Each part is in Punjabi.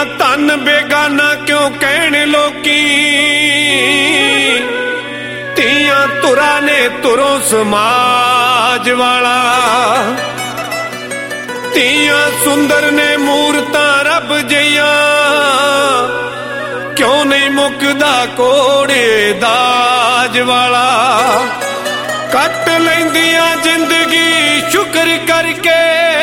ਧਨ ਬੇਗਾਨਾ ਕਿਉਂ ਕਹਿਣ ਲੋਕੀ, ਧੀਆਂ ਧੁਰਾ ਨੇ ਧੁਰੋਂ ਸਮਾਜ ਵਾਲਾ। ਧੀਆਂ ਸੁੰਦਰ ਨੇ ਮੂਰਤਾਂ ਰੱਬ ਜਈਆਂ, ਕਿਉਂ ਨਹੀਂ ਮੁੱਕਦਾ ਕੋੜੇ ਦਾਜ ਵਾਲਾ। ਕੱਟ ਲੈਂਦੀਆਂ ਜ਼ਿੰਦਗੀ ਸ਼ੁਕਰ ਕਰਕੇ,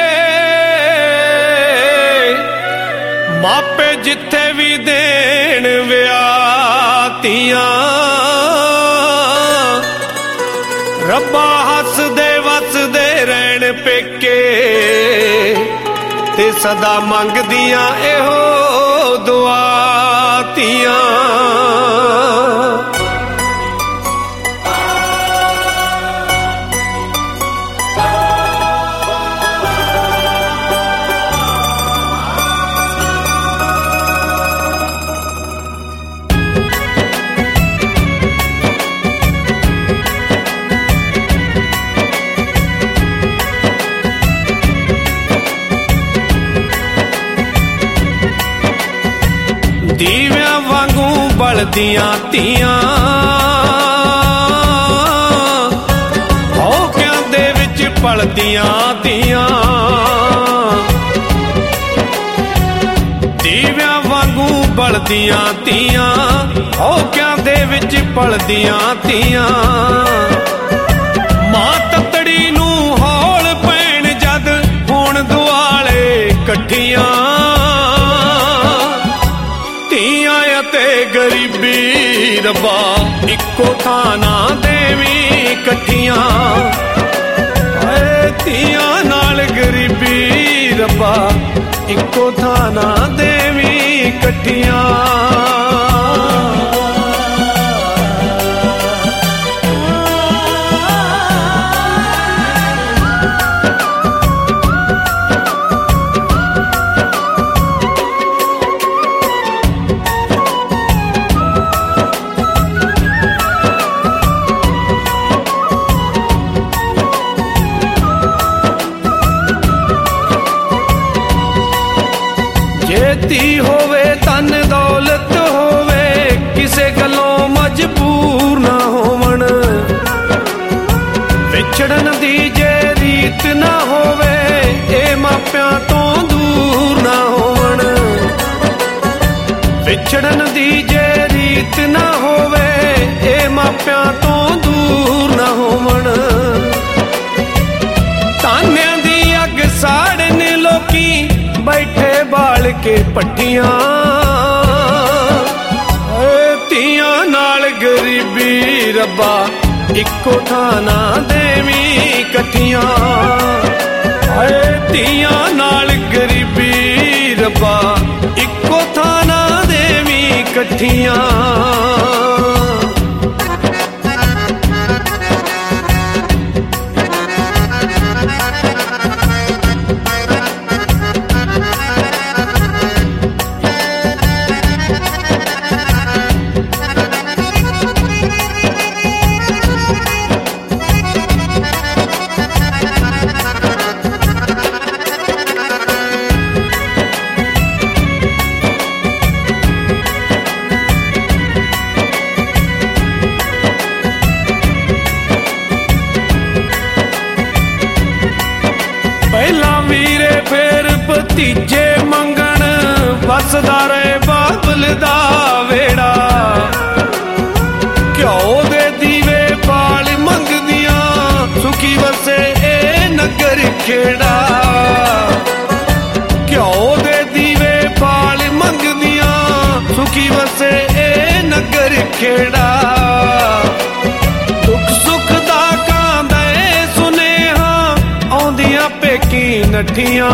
ਮਾਪੇ ਜਿੱਥੇ ਵੀ ਦੇਣ ਵਿਆਹ ਧੀਆਂ। ਰੱਬਾ ਹੱਸਦੇ ਵਸਦੇ ਰਹਿਣ ਪੇਕੇ, ਤੇ ਸਦਾ ਮੰਗਦੀਆਂ ਇਹੋ ਦੁਆ ਧੀਆਂ। ਦੀਵਿਆਂ ਵਾਂਗੂ ਬਲਦੀਆਂ ਧੀਆਂ, ਹੌਕਿਆਂ ਦੇ ਵਿੱਚ ਪਲਦੀਆਂ ਧੀਆਂ। ਦੀਵਿਆਂ ਵਾਂਗੂ ਬਲਦੀਆਂ ਧੀਆਂ, ਹੌਕਿਆਂ ਦੇ ਵਿੱਚ ਪਲਦੀਆਂ ਧੀਆਂ। ਮਾਂ ਤੱਤੜੀ ਨੂੰ ਹੌਲ ਪੈਣ ਜਦ ਹੁਣ ਦੁਆਲੇ ਇਕੱਠੀਆਂ। ਤੇ ਗਰੀਬੀ ਰੱਬਾ ਇੱਕੋ ਥਾਂ ਨਾ ਦੇਵੀਂ ਇਕੱਠੀਆਂ। ਹਾਏ ਧੀਆਂ ਨਾਲ ਗਰੀਬੀ ਰੱਬਾ ਇੱਕੋ ਥਾਂ ਨਾ ਦੇਵੀਂ ਇਕੱਠੀਆਂ। ਧੀ ਹੋਵੇ ਧਨ ਦੌਲਤ ਹੋਵੇ, ਕਿਸੇ ਗੱਲੋਂ ਮਜਬੂਰ ਨਾ ਹੋਵਣ। ਵਿਛੜਨ ਦੀ ਜੇ ਰੀਤ ਨਾ ਹੋਵੇ, ਇਹ ਮਾਪਿਆਂ ਤੋਂ ਦੂਰ ਨਾ ਹੋਵਣ। ਵਿਛੜਨ ਦੀ ਜੇ ਰੀਤ ਨਾ ਹੋਵੇ, ਇਹ ਮਾਪਿਆਂ ਤੋਂ ਦੂਰ ਨਾ ਹੋਵਣ। ਤਾਨਿਆਂ ਦੀ ਅੱਗ ਸਾੜਨ ਲੋਕੀ ਬੈਠੇ ਬਾਲ ਕੇ ਪੱਟੀਆਂ। ਧੀਆਂ ਨਾਲ ਗਰੀਬੀ ਰੱਬਾ ਇੱਕੋ ਥਾਂ ਨਾ ਦੇਵੀਂ ਇਕੱਠੀਆਂ। ਹਾਏ ਧੀਆਂ ਨਾਲ ਗਰੀਬੀ ਰੱਬਾ ਇੱਕੋ ਥਾਂ ਨਾ ਦੇਵੀਂ ਇਕੱਠੀਆਂ। ਪਹਿਲਾਂ ਵੀਰੇ ਫੇਰ ਭਤੀਜੇ ਮੰਗਣ, ਵਸਦਾ ਰਹੇ ਬਾਬਲ ਦਾ ਵੇੜਾ। ਘਿਓ ਦੇ ਦੀਵੇ ਬਾਲ ਮੰਗਦੀਆਂ, ਸੁਖੀ ਵਸੇ ਇਹ ਨਗਰ ਖੇੜਾ। ਘਿਓ ਦੇ ਦੀਵੇ ਬਾਲ ਮੰਗਦੀਆਂ, ਸੁਖੀ ਵਸੇ ਇਹ ਨਗਰ ਖੇੜਾ। ਦੁੱਖ ਸੁੱਖ ਦਾ ਕਾਂਦਾ ਏ ਸੁਨੇਹਾ, ਆਉਂਦੀਆਂ ਪੇਕੀ ਨੱਠੀਆਂ।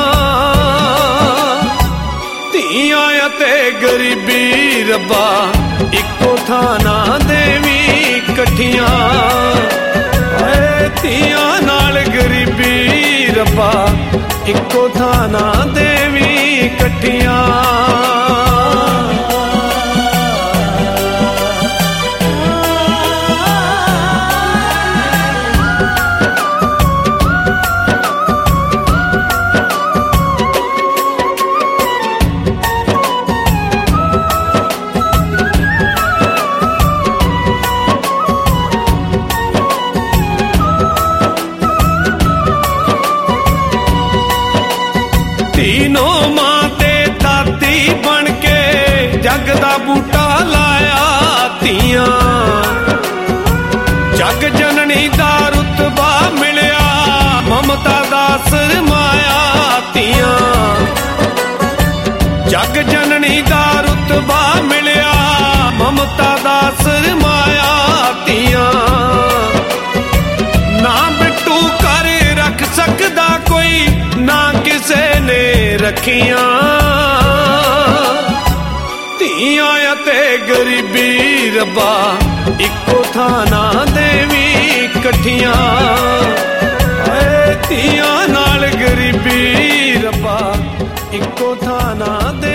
ਧੀਆਂ ਅਤੇ ਗਰੀਬੀ ਰੱਬਾ ਇੱਕੋ ਥਾਂ ਨਾ ਦੇਵੀਂ ਇਕੱਠੀਆਂ। ਹਾਏ ਧੀਆਂ ਨਾਲ ਗਰੀਬੀ ਰੱਬਾ ਇੱਕੋ ਥਾਂ ਨਾ ਦੇਵੀਂ ਇਕੱਠੀਆਂ। ਬੂਟਾ ਲਾਇਆ ਧੀਆਂ। ਜਗ ਜਨਨੀ ਦਾ ਰੁਤਬਾ ਮਿਲਿਆ, ਮਮਤਾ ਦਾ ਸਰਮਾਇਆ ਧੀਆਂ। ਜਗ ਜਨਨੀ ਦਾ ਰੁਤਬਾ ਮਿਲਿਆ, ਮਮਤਾ ਦਾ ਸਰਮਾਇਆ ਧੀਆਂ। ਨਾ ਬਿੱਟੂ ਘਰ ਰੱਖ ਸਕਦਾ ਕੋਈ, ਨਾ ਕਿਸੇ ਨੇ ਰੱਖੀਆਂ। ਧੀਆਂ ਅਤੇ ਗਰੀਬੀ ਰੱਬਾ ਇੱਕੋ ਥਾਂ ਨਾ ਦੇਵੀਂ ਇਕੱਠੀਆਂ। ਧੀਆਂ ਨਾਲ ਗਰੀਬੀ ਰੱਬਾ ਇੱਕੋ ਥਾਂ ਨਾ ਦੇ